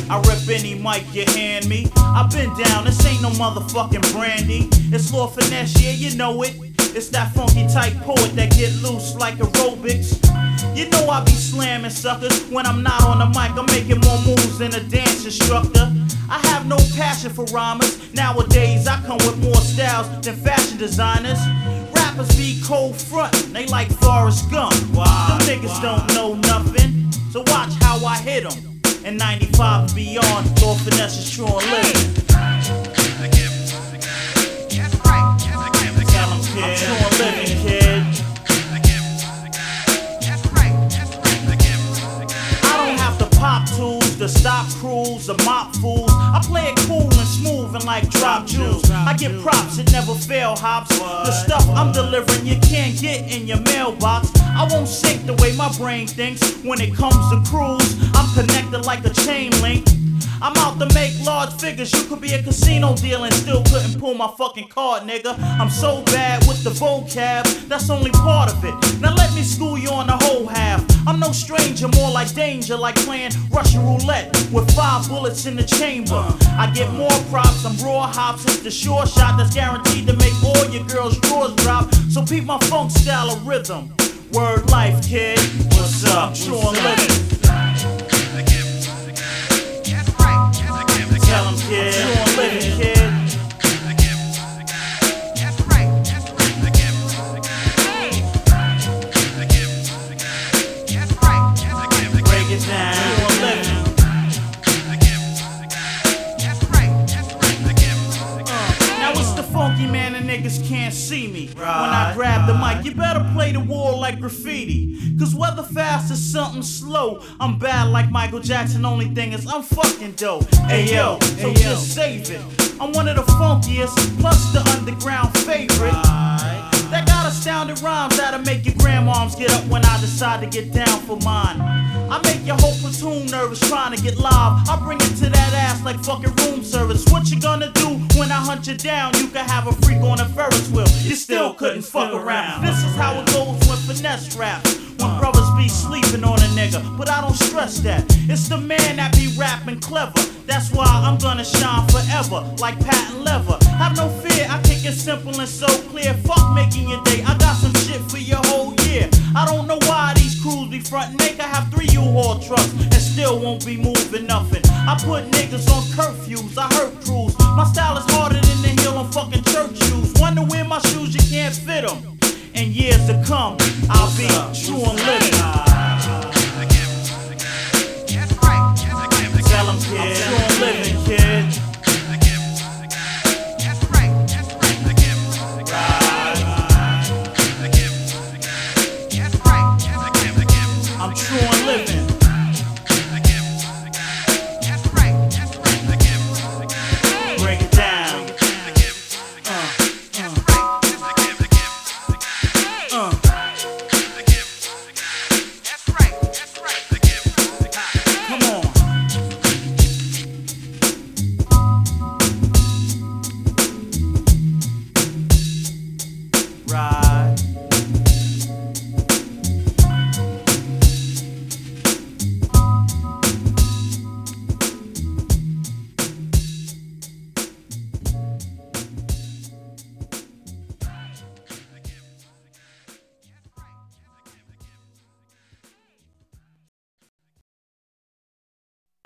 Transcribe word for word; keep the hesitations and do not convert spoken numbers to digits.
I rip any mic you hand me. I've been down, this ain't no motherfucking brandy. It's Lord Finesse, yeah, you know it. It's that funky type poet that get loose like aerobics. You know I be slamming suckers. When I'm not on the mic, I'm making more moves than a dance instructor. I have no passion for rhymers. Nowadays I come with more styles than fashion designers. Rappers be cold frontin', they like Forrest Gump. Wow, them niggas wow. don't know nothing. So watch how I hit them. In ninety-five and beyond, Lord Finesse is true and living. Tell 'em, kid, I'm true and living, kid. I don't have to pop tools to stop crews or mop fools. I play it cool and smooth and like drop jewels. I get props, it never fail hops. The stuff I'm delivering you can't get in your mailbox. I won't sink the way my brain thinks when it comes to crews. I'm connected like a chain link. I'm out to make large figures. You could be a casino dealer and still couldn't pull my fucking card, nigga. I'm so bad with the vocab, that's only part of it. Now let me school you on the whole half. I'm no stranger, more like danger, like playing Russian roulette with five bullets in the chamber. I get more props, I'm raw hops. It's the sure shot that's guaranteed to make all your girls' drawers drop. So peep my funk style of rhythm. Word life, kid. What's up? True and living. Tell 'em, kid. True and living, kid. Break it down. True and living. Now it's the funky man and niggas can't see me. When I grab the mic, you better play the wall like graffiti. Cause whether fast or something slow, I'm bad like Michael Jackson. Only thing is I'm fucking dope. Ayo, so just save it. I'm one of the funkiest, plus the underground favorite. That got astounding rhymes that'll make your grandmoms get up when I decide to get down for mine. I make your whole platoon nervous trying to get live. I bring it to that ass like fucking room service. What you gonna do when I hunt you down? You can have a freak on a Ferris wheel. You still couldn't fuck around. This is how it goes when finesse raps. When brothers be sleeping on a nigga, but I don't stress that. It's the man that be rapping clever. That's why I'm gonna shine forever, like patent leather. Have no fear, I kick it simple and so clear. Fuck making your day, I got some shit for your whole year. I don't know why these crews be frontin'. They can have three U-Haul trucks and still won't be moving nothing. I put niggas on curfews, I hurt crews. My style is harder than the heel on fucking church shoes. Wonder where my shoes, you can't fit them. In years to come, I'll be true and living. Tell 'em, kid, I'm true and living, kid. I'm true and living. Break it down. Right.